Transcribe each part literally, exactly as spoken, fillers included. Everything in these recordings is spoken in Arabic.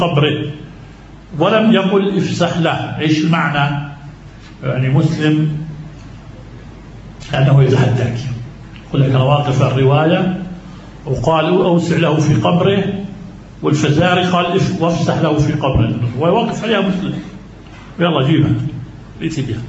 قبره ولم يقل افسح له. ايش المعنى؟ يعني مسلم كأنه يتحداك، يقول لك أنا واقف على الرواية وقال أوسع له في قبره، والفزاري قال وافسح له في قبره، ويوقف عليها مسلم يلا جيبها ليتي بها.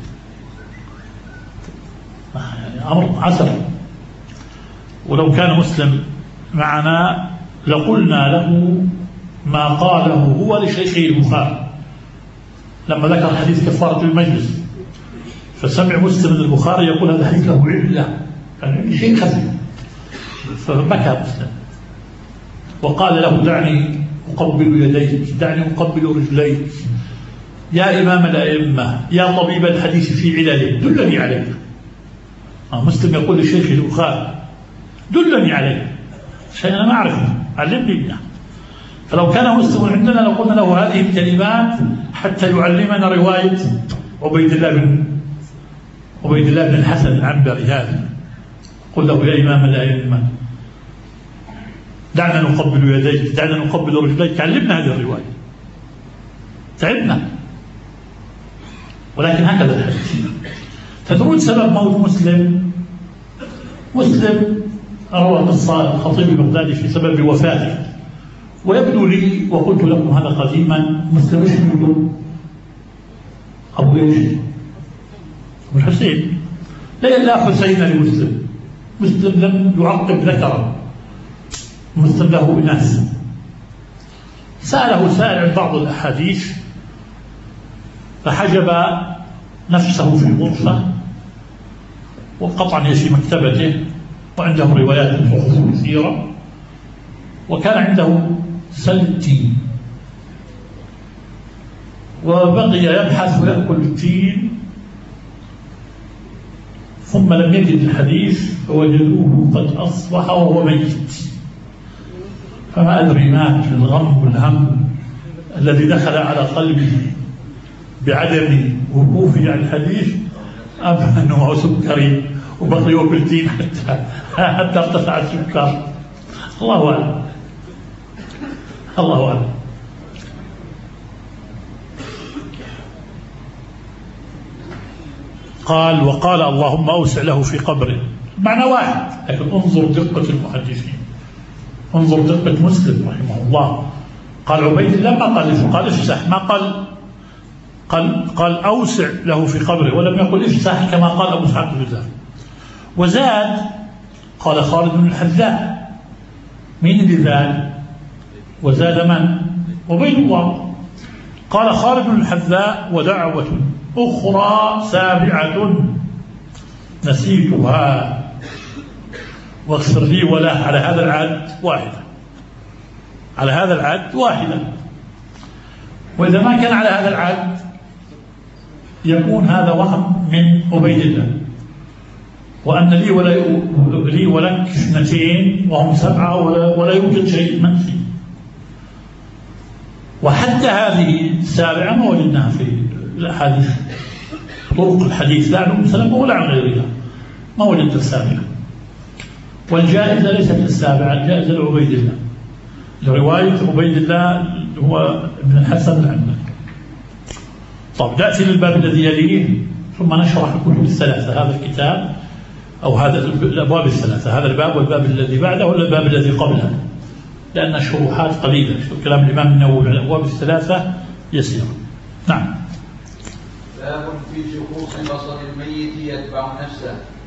يعني أمر عسر. ولو كان مسلم معنا لقلنا له ما قاله هو لشيخه البخاري لما ذكر حديث كفارة المجلس، فسمع مسلم البخاري يقول هذا حديث له علة، يعني شيء خفي، فبكى مسلم وقال له دعني أقبل يديك، دعني أقبل رجليك يا إمام الأئمة، يا طبيب الحديث في علله دلني عليه. مسلم يقول لشيخ البخاري دلني عليه شيء أنا ما أعرفه علمني بها. فلو كان مسلم عندنا لقلنا له هذه الكلمات حتى يعلمنا رواية عبيد الله بن عبيد الله بن الحسن العنبري هذا، قل له يا إمام الأئمة دعنا نقبل يديك، دعنا نقبل رجليك، علمنا هذه الرواية تعبنا. ولكن هكذا الحديث. تدرون سبب موت مسلم؟ مسلم روى قصة الخطيب البغدادي في سبب وفاته، ويبدو لي وقلت لكم هذا قديما، مسلم ايش يقول؟ أبو ايش؟ أبو الحسين. لا حسين لمسلم، مسلم لم يعقب ذكره، مسلم له إناث. سأله سائل عن بعض الأحاديث فحجب نفسه في الغرفة وقطعا في مكتبته، وعنده روايات الفقه كثيرة، وكان عنده سلتين وبقي يبحث ويأكل التين، ثم لم يجد الحديث فوجدوه قد أصبح وهو ميت. فما أدري مات في الغم والهم الذي دخل على قلبه بعدم وقوفه على الحديث، أم أنه معه سكري وبقي يأكل تين حتى حتى ارتفع السكر. الله أعلم، الله أعلم. قال وقال اللهم أوسع له في قبره، معنى واحد، لكن انظر دقة المحدثين، انظر دقة مسلم رحمه الله. قال عبيد الله ما قال قال افسح، ما قال قال قال أوسع له في قبره، ولم يقل افسح كما قال أبو إسحاق الجزائري. وزاد قال خالد بن الحذاء. مين اللي زاد؟ وزاد من؟ عبيد الله. قال خالد بن الحذاء ودعوة أخرى سابعة نسيتها واغفر لي وله، على هذا العد واحدة، على هذا العد واحدة. وإذا ما كان على هذا العد يكون هذا وهم من عبيد الله، وأن لي ولا لي ولك اثنتين وهم سبعة ولا, ولا يوجد شيء منفي. وحتى هذه السابعة ما وجدناها في الأحاديث، طرق الحديث لا عن أم سلمة ولا عن غيرها، ما وجدت السابعة. والجائزة ليست للسابعة، الجائزة لعبيد الله، لرواية عبيد الله هو ابن الحسن العنبري. طب نأتي للباب الذي يليه ثم نشرح الكتب الثلاثة، هذا الكتاب أو هذا الأبواب الثلاثة، هذا الباب والباب الذي بعده ولا الباب الذي قبله، لأن الشروحات قليلة، كلام الإمام النووي على الأبواب الثلاثة يسير. نعم. باب في شخوص بصر الميت يتبع نفسه.